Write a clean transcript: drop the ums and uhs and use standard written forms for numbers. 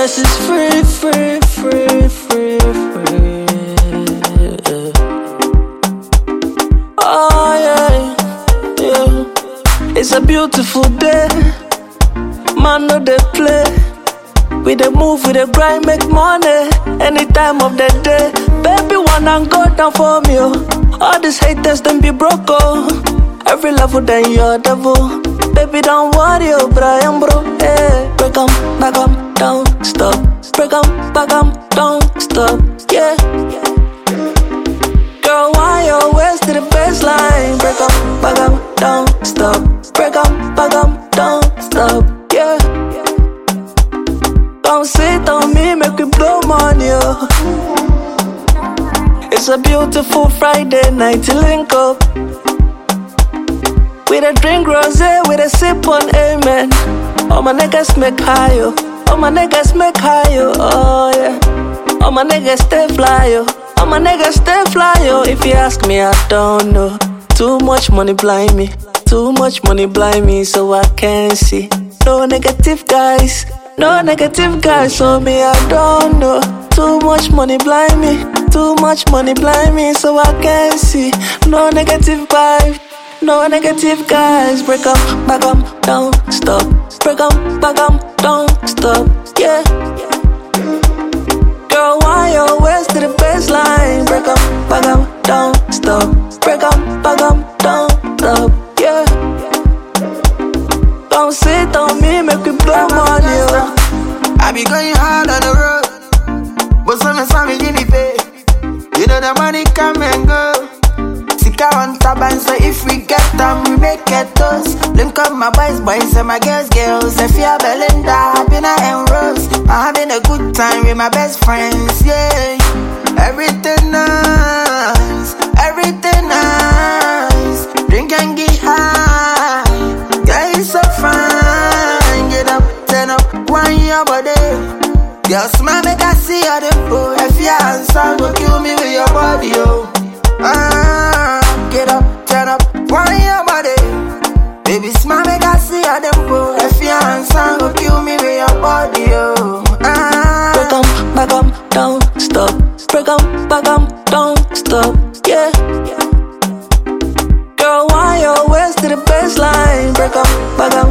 Cause it's free, free, free, free, free. Oh yeah, yeah. It's a beautiful day. Man, no they play. We dey move, we dey grind, make money any time of the day. Baby, wanna go down for me, oh. All these haters, them be broke, oh. Every level, then you're devil. Baby, don't worry, oh, Brian, bro. Hey, break 'em, back 'em, don't stop. Break 'em, back 'em, don't stop. Yeah. Girl, why you always to the baseline? Break 'em, back 'em, don't stop. Break 'em, back 'em, don't stop. Yeah. Don't sit on me, make we blow money, oh. It's a beautiful Friday night to link up. We a drink rosé, we a sip on amen. All my niggas make high, oh. All my niggas make high, oh yeah. All my niggas stay fly, oh. All my niggas stay fly, oh. If you ask me, I don't know. Too much money blind me. Too much money blind me, so I can't see. No negative guys. No negative guys, so me, I don't know. Too much money blind me. Too much money blind me, so I can't see. No negative vibe. No negative guys. Break 'em, back 'em, don't stop. Break 'em, back 'em, don't stop. Yeah. Girl, why you always to the baseline? Break 'em, back 'em, don't stop. Break 'em, back 'em, don't stop. Yeah. Don't sit on me, make me blow money, oh. I be going hard on the road, but some give me pay. You know the money come and go. Sika on top and so if we get them, we make it toast. Link up my boys and my girls. If you're Belinda, Happina and Rose. I'm having a good time with my best friends, yeah. Everything nice, everything nice. Drink and get high. Yeah, it's so fine. Get up, turn up, one your body. Girl, smile, make I see how they go. If you answer, go kill me with your body, oh. Get up, turn up, one your body. Baby, smile, make I see how they go. If you answer, go kill me with your body, oh. Break 'em, back 'em, don't stop. Break 'em, back 'em, don't stop. Yeah. Girl, why you always to the baseline? Break 'em, back 'em.